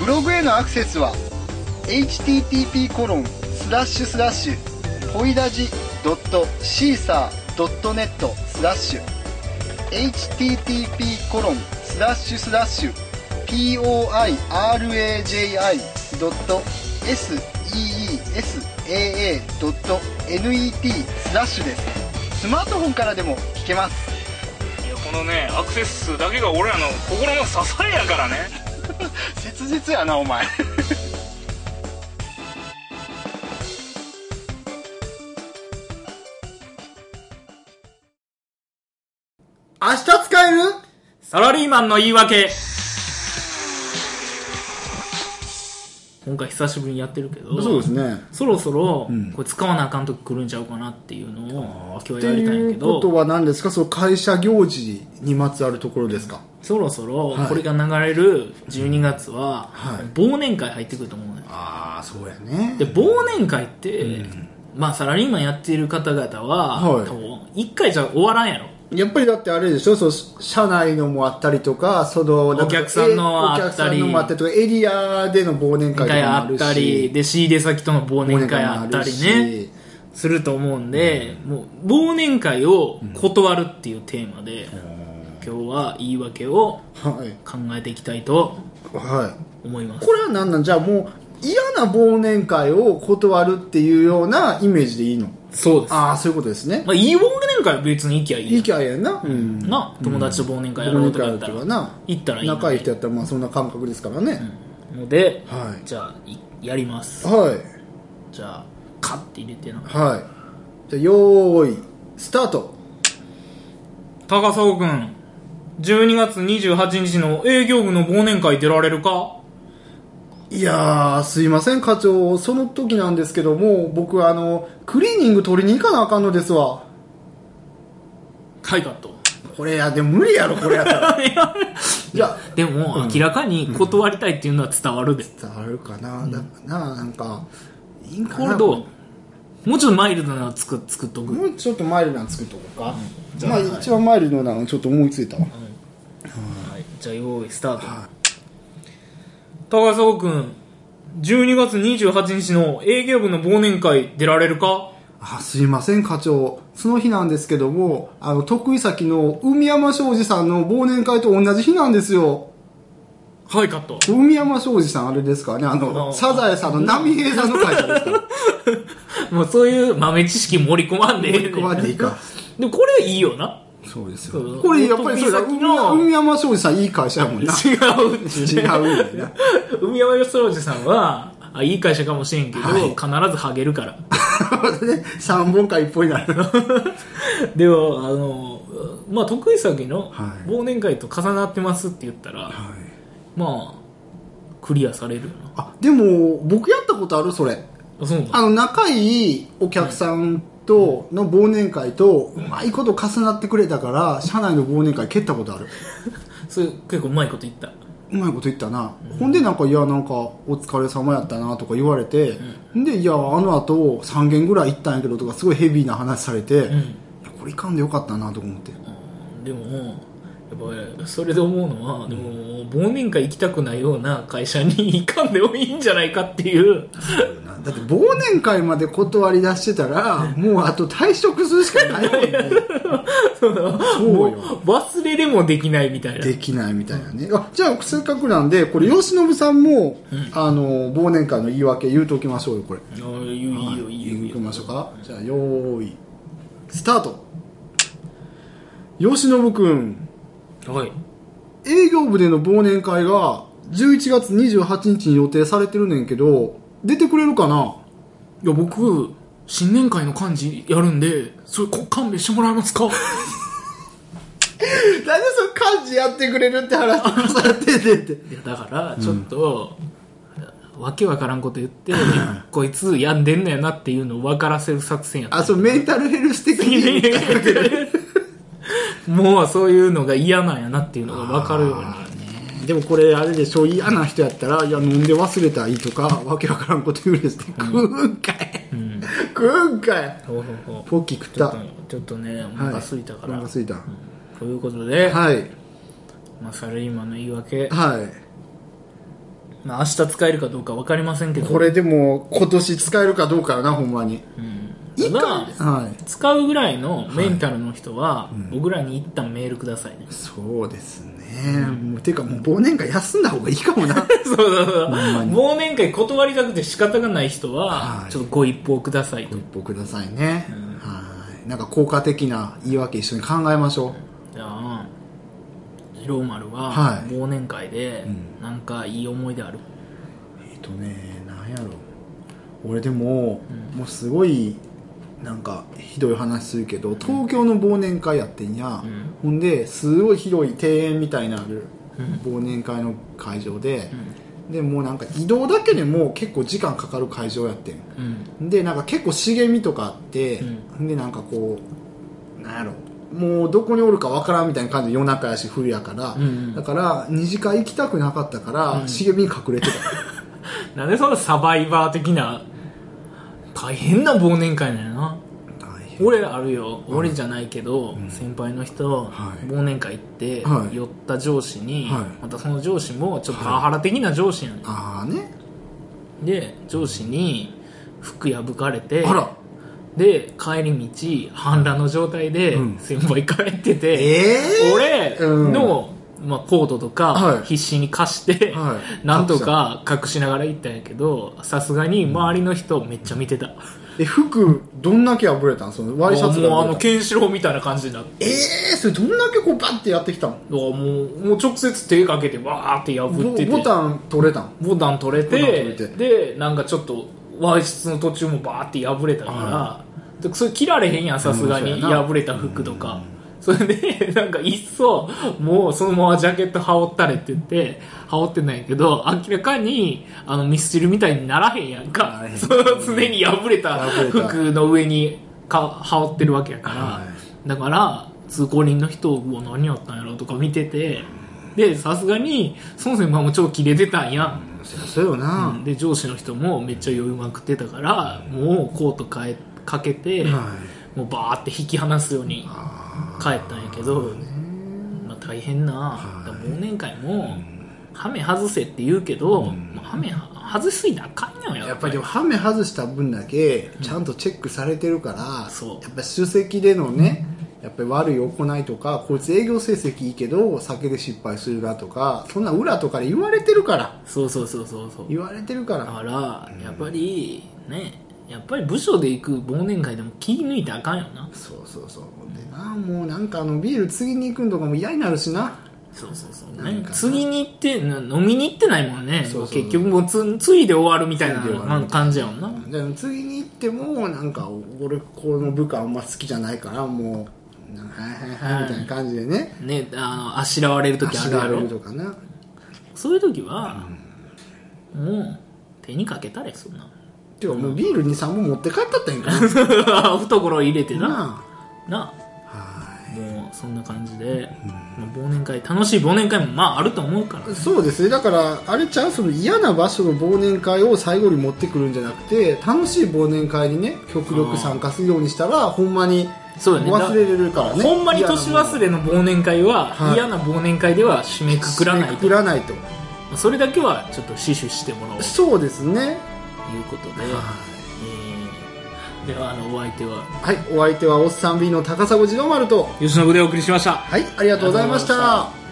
ブログへのアクセスは http://poidaji.caesar.net/ http://poidaji.seesaa.net/ です。スマートフォンからでも聞けます。 いや、このねアクセス数だけが俺らの心の支えやからね切実やなお前明日使えるサラリーマンの言い訳。今回久しぶりにやってるけど、 そうですね。 そろそろ、 んこれ使わなあかん時来るんちゃうかなっていうのを今って日やりたいんやいうこけど、 とは何ですか？その会社行事にまつわるところですか？ そろそろはいこれが流れる12月は、 はい忘年会入ってくると思うのよ。 ああ、そうやね。 で忘年会って、まあサラリーマンやっている方々は、 はい多分1回じゃ終わらんやろ。 やっぱりだってあれでしょ、そう社内のもあったりとか、そのなんかお客さんのあったりお客さんのもあったりとか、エリアでの忘年会とかもああるし、 ったりで仕入れ先との忘年会あったり忘年会もあるねしすると思うんで、もう忘年会を断るっていうテーマで、今日は言い訳をはい考えていきたいとはい。 思います。 これは何なん？じゃあもう嫌な忘年会を断るっていうようなイメージでいいの？ そうです。 ああ、そういうことですね。 まあ、いい忘年会は別に行きゃいいやん。 いいきゃええな。うん。 な、友達と忘年会やろうとかやったら、 忘年会やったらな行ったらいいので。 仲いい人やったらまあそんな感覚ですからね。 ので、 はいじゃあやります。 はい。 じゃあカッて入れてな。 はい。じゃあよーいスタート。 高砂くん、12月28日の営業部の忘年会出られるか？ いやー、すいません課長、その時なんですけども、僕クリーニング取りに行かなあかんのですわ。 はい、カット。 これでも無理やろこれやったら。いやでも、明らかに断りたいっていうのは伝わるで。 伝わるかな、だからなんかいいんかな。 これどう？もうちょっとマイルドなの作っとく。 もうちょっとマイルドなの作っとこうか、 じゃあまあ、一番マイルドなのちょっと思いついたわ、 はい、じゃあ用意スタート。高砂くん、12月28日の営業部の忘年会出られるか？ あ、すいません課長、その日なんですけども、得意先の海山商事さんの忘年会と同じ日なんですよ。 はい、カット。 海山商事さんあれですかね、サザエさんの波平さんの会社ですからもうそういう豆知識盛り込まんでええねん盛り込まんでいいか。 でもこれいいよな。 そうですよ。 そうこれやっぱりそうだ、 得意先の海山商事さんいい会社やもんな。 違う。 違うんだよな。 海山商事さんは、いい会社かもしれんけど、 はい必ずハゲるから。 ね、3本か1本になる。 でも、まあ、得意先のはい忘年会と重なってますって言ったら、まあ、クリアされるよあ、でも、僕やったことある、それ。 な。そうなの。 仲いいお客さんとの忘年会と、うまいこと重なってくれたから、社内の忘年会蹴ったことある。 それ結構うまいこと言った。 うまいこと言ったな、ほんでなんか、いやなんかお疲れ様やったなとか言われて、でいや後3軒ぐらい行ったんやけどとかすごいヘビーな話されて、いやこれいかんでよかったなとか思って、 でも、やっぱりそれで思うのは、でも忘年会行きたくないような会社に行かんでもいいんじゃないかっていう。 だって忘年会まで断り出してたらもうあと退職するしかないもんねそうよ、 忘れれもできないみたいな。 できないみたいなね。じゃあせっかくなんでこれ吉信さんも、忘年会の言い訳言うときましょうよこれ。 いいよいいよいいよ。 行きましょうか。じゃあよーいスタート。吉信くん、 はい。 営業部での忘年会が11月28日に予定されてるねんけど出てくれるかな。 いや、僕新年会の幹事やるんで、それ勘弁してもらえますか？ なんでその幹事やってくれるって話されてんねんって。 いや、だからちょっと、わけわからんこと言ってこいつ病んでんのやなっていうのを分からせる作戦やった。 そうメンタルヘルス的にもうそういうのが嫌なんやなっていうのが分かるように。 でもこれあれでしょ、嫌な人やったらいや飲んで忘れたらいいとかわけわからんこと言うれして食うんかい、食うんかい。 ほうほうほう。 ポッキー食った。 ちょっとね、お腹空いたから。 お腹空いた。 ということで、 はいまあ、サラリーマンの言い訳、 はい。 まあ明日使えるかどうか分かりませんけど、 これでも今年使えるかどうかよなほんまに。 ただ、 はい、 使うぐらいのメンタルの人は、僕らに一旦メールくださいね。 そうですね、もうていうかもう忘年会休んだ方がいいかもなそう忘年会断りたくて仕方がない人は、 はい、 ちょっとご一報くださいと。 ご一報くださいね、はい、なんか効果的な言い訳一緒に考えましょう。 じゃあ二郎丸は、 はい、 忘年会でなんかいい思い出ある？ なんやろ、俺でも、もうすごいなんかひどい話するけど、東京の忘年会やってんや、ほんですごい広い庭園みたいなある忘年会の会場で、でもうなんか移動だけでも結構時間かかる会場やってん、でなんか結構茂みとかあって、でなんかこうなんやろ、もうどこにおるかわからんみたいな感じで夜中やし冬やから、だから二次会行きたくなかったから、茂みに隠れてたなんでそんなサバイバー的な大変な忘年会なんやな。俺あるよ、俺じゃないけど、先輩の人、忘年会行って、酔った上司に、またその上司もちょっとパワハラ的な上司やねん、で上司に服破かれて、で帰り道半裸の状態で先輩帰ってて、俺の、まあ、コートとか必死に貸して、なんとか隠しながら行ったんやけど、さすがに周りの人めっちゃ見てた。 服どんだけ破れたん？そのワイシャツがもうケンシロウみたいな感じになって、 それどんだけこうバッてやってきたの？ もう直接手かけてわーって破ってて、 ボタン取れたん？ ボタン取れて、でなんかちょっとワイシャツの途中もバーって破れたから、それ着られへんやん、さすがに破れた服とか、それでなんかいっそもうそのままジャケット羽織ったれって言って羽織ってないけど、明らかにミスチルみたいにならへんやんか、その常に破れた服の上に羽織ってるわけやから、だから通行人の人を何やったんやろとか見てて、でさすがにその先輩も超キレてたんや、 そうよな、 で上司の人もめっちゃ余裕まくってたから、もうコートかけて、もうバーって引き離すように帰ったんやけど、まあ、大変な、忘年会もハメ外せって言うけど、ハメ外しすぎたらあかんよ。 やっぱりでもハメ外した分だけちゃんとチェックされてるから、やっぱ首席でのね、やっぱり悪い行いとか、こいつ営業成績いいけど酒で失敗するなとか、そんな裏とかで言われてるから。 そう言われてるから。 だからやっぱりね、やっぱり部署で行く忘年会でも気抜いてあかんよな。 そうでな、もうなんかビール継ぎに行くんとかも嫌になるしな。 ね、次に行って飲みに行ってないもんね。結局もうついで終わるみたいな感じやもんな。 でも次に行ってもなんか俺この部下あんま好きじゃないから、もうはいみたいな感じでね、 あしらわれる時あるやろ。あしらわれるとかな。そういう時は、もう手にかけたれ、そんな。 てかもうビール 2,3 本持って帰ったったんやんかな懐入れてなもうそんな感じで、忘年会、楽しい忘年会もまああると思うから、 そうですね。だからあれちゃう、その嫌な場所の忘年会を最後に持ってくるんじゃなくて、楽しい忘年会にね極力参加するようにしたらほんまに忘れれるからね。 ほんまに年忘れの忘年会は、嫌な忘年会では締めくくらないと。それだけはちょっと死守してもらおう。 そうですね。 いうことで、ではお相手は、 お相手はおっさん B の高砂次郎丸と吉信でお送りしました。 はい、ありがとうございました。